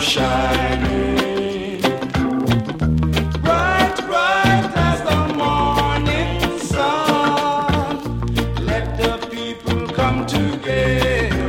shining. Bright, bright as the morning sun. Let the people come together.